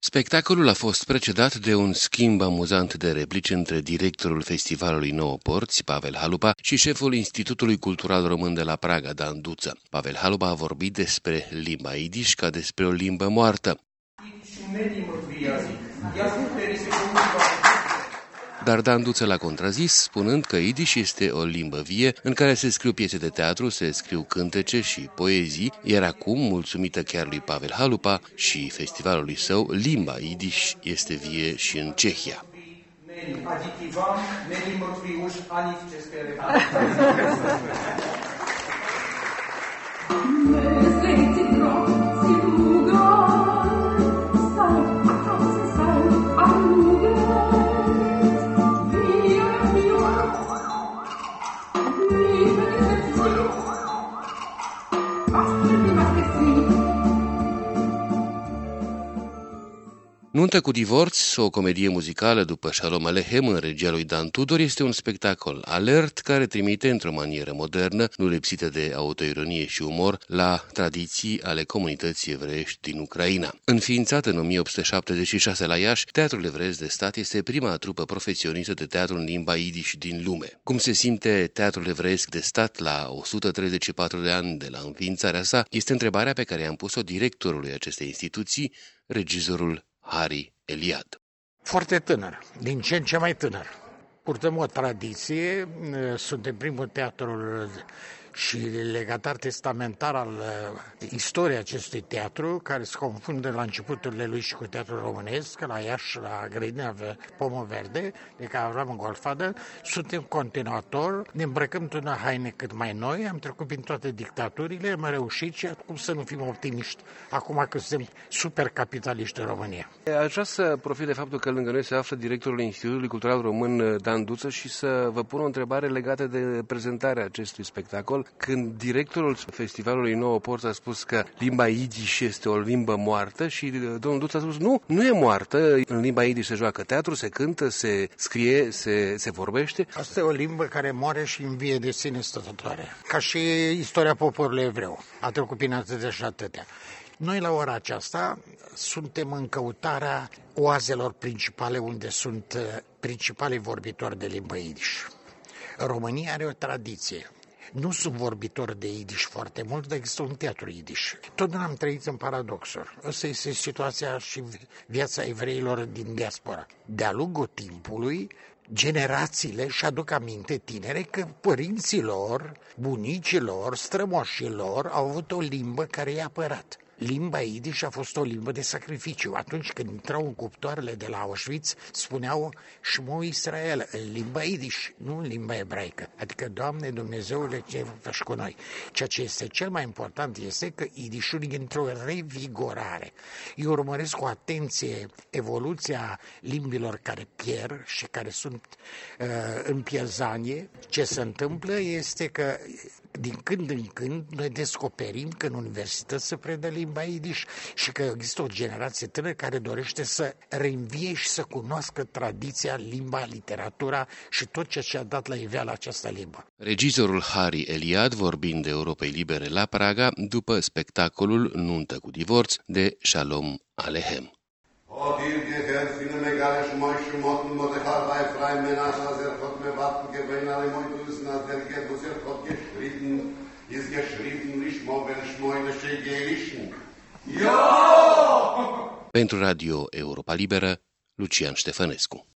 Spectacolul a fost precedat de un schimb amuzant de replici între directorul Festivalului Nouă Porți, Pavel Halupa, și șeful Institutului Cultural Român de la Praga, Dan Duță. Pavel Halupa a vorbit despre limba idiș ca despre o limbă moartă. Dar Dan Duță l-a contrazis, spunând că idiș este o limbă vie în care se scriu piese de teatru, se scriu cântece și poezii, iar acum, mulțumită chiar lui Pavel Halupa și festivalului său, limba idiș este vie și în Cehia. Nuntă cu divorț, o comedie muzicală după Shalom Aleichem în regia lui Dan Tudor, este un spectacol alert care trimite într-o manieră modernă, nu lipsită de autoironie și umor, la tradiții ale comunității evreiești din Ucraina. Înființat în 1876 la Iași, Teatrul Evreiesc de Stat este prima trupă profesionistă de teatru în limba idiș din lume. Cum se simte Teatrul Evreiesc de Stat la 134 de ani de la înființarea sa, este întrebarea pe care i-am pus-o directorului acestei instituții, regizorul Hari Eliad. Foarte tânăr, din ce în ce mai tânăr. Purtăm o tradiție, suntem primul teatru și legatar testamentar al istoriei acestui teatru, care se confundă la începuturile lui și cu teatrul românesc, la Iași, la Grădina Pomă Verde, de care aveam în Golfadă. Suntem continuatori, ne îmbrăcăm în haine cât mai noi, am trecut prin toate dictaturile, am reușit și acum să nu fim optimiști, acum că suntem super capitaliști în România. Aș vrea să profit de faptul că lângă noi se află directorul Institutului Cultural Român, Dan Duță, și să vă pun o întrebare legată de prezentarea acestui spectacol. Când directorul Festivalului Nouă Porți a spus că limba idiș este o limbă moartă și domnul Duță a spus nu e moartă, în limba idiș se joacă teatru, se cântă, se scrie, se vorbește. Asta e o limbă care moare și învie de sine stătătoare, ca și istoria poporului evreu. A trecut prin atâtea și atâtea. Noi la ora aceasta suntem în căutarea oazelor principale unde sunt principalii vorbitori de limbă idiș. România are o tradiție. Nu sunt vorbitori de idiș foarte mult, dar există un teatru idiș. Totdeauna am trăit în paradoxuri. Asta este situația și viața evreilor din diaspora. De-a lungul timpului, generațiile își aduc aminte tinere că părinților, bunicilor, strămoșilor au avut o limbă care i-a apărat. Limba idiș a fost o limbă de sacrificiu. Atunci când intrau în cuptoarele de la Auschwitz, spuneau Shmo Israel, în limba idiș, nu în limba ebraică. Adică, Doamne Dumnezeule, ce faci cu noi? Ceea ce este cel mai important este că idișul e într-o revigorare. Eu urmăresc cu atenție evoluția limbilor care pierd și care sunt în pierzanie. Ce se întâmplă este că din când în când noi descoperim că în universități se predă limba idiș și că există o generație tânără care dorește să reînvie și să cunoască tradiția, limba, literatura și tot ceea ce a dat la iveală această limbă. Regizorul Hari Eliad vorbind de Europei Libere la Praga după spectacolul Nuntă cu divorț de Shalom Aleichem. Pentru Radio Europa Liberă, Lucian Ștefănescu.